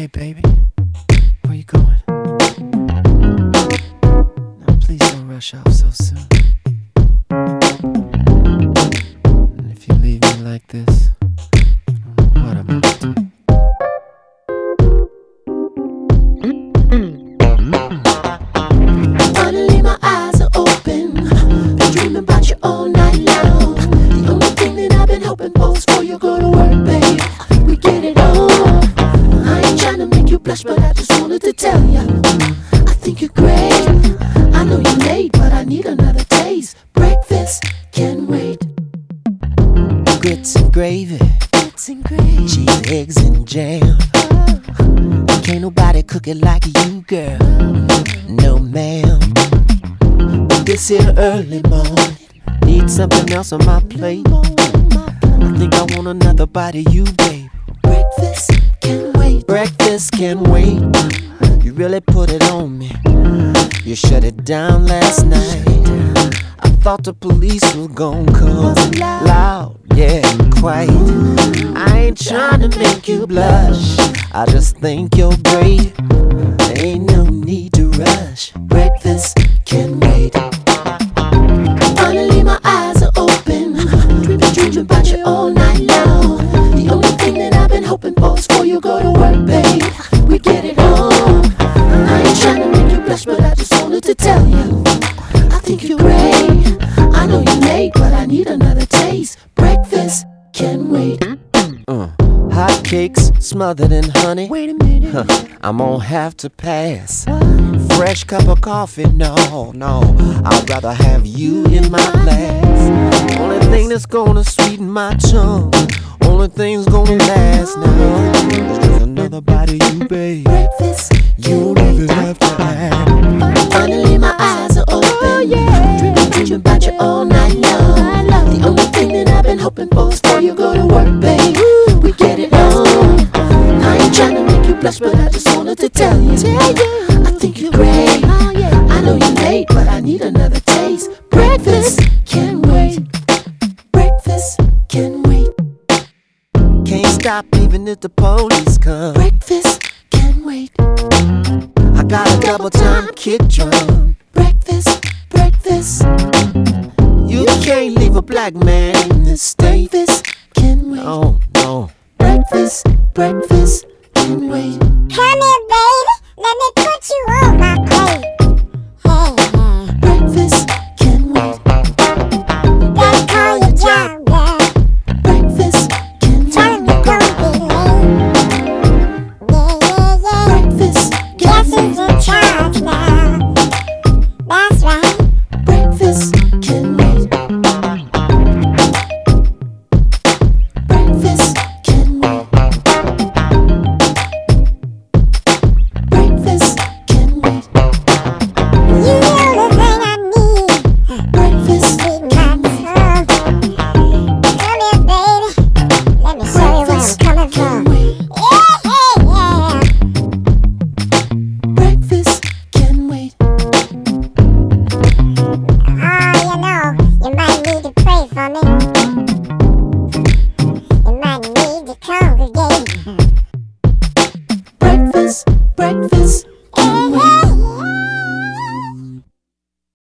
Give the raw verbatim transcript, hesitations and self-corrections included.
Hey baby, where you going? Now please don't rush off so soon. And if you leave me like this, I don't know what I'm gonna do. Finally my eyes are open. Been dreaming about you all night long. The only thing that I've been hoping for is for you to go to work, babe. We get it on. I ain't trying to make you blush, but I just wanted to tell you I think you're great. I know you're late, but I need another taste. Breakfast can wait. Grits and gravy, Grits and gravy, cheese, eggs and jam. Can't nobody cook it like you, girl. No ma'am. But this here early morning, need something else on my plate. I think I want another bite of you, babe. breakfast can wait. Breakfast can wait. You really put it on me. You shut it down last night. I thought the police was gon' come. Loud, yeah, quiet. I ain't trying to make you blush. I just think you're great. Ain't no need to rush. Breakfast can wait. Finally my eyes are open. Dreaming, dreaming about you all night long. The only thing that I've been hoping for is for you to go to work, babe. We get it on. I ain't trying to make you blush, but I just wanted to tell you I think you're great. I know you're late, but I need another taste. Breakfast can wait. Uh, hot cakes smothered in honey. Wait a minute. Huh, I'm gonna have to pass. What? Fresh cup of coffee, no, no. I'd rather have you in my glass. Only thing that's gonna sweeten my tongue, only thing's gonna last now is just another bite of you, babe. Breakfast You can don't even wait. have to ask. Finally my eyes are open. Oh, yeah. Dreaming, dreaming about you all night long. The only thing that I've been hoping for is for you to go to work, babe. We get it on. I ain't trying to make you blush, but I just wanted to tell you I think you're great. Oh, yeah. I know you're late, but I need another taste. Breakfast can wait. Breakfast can wait. Can't stop even if the police come. Breakfast can wait. I got a double time kick drum. Breakfast, breakfast, You can't leave a black man in this state. breakfast can wait. No, no. Breakfast, breakfast can wait. Come here, baby. Let me put you on.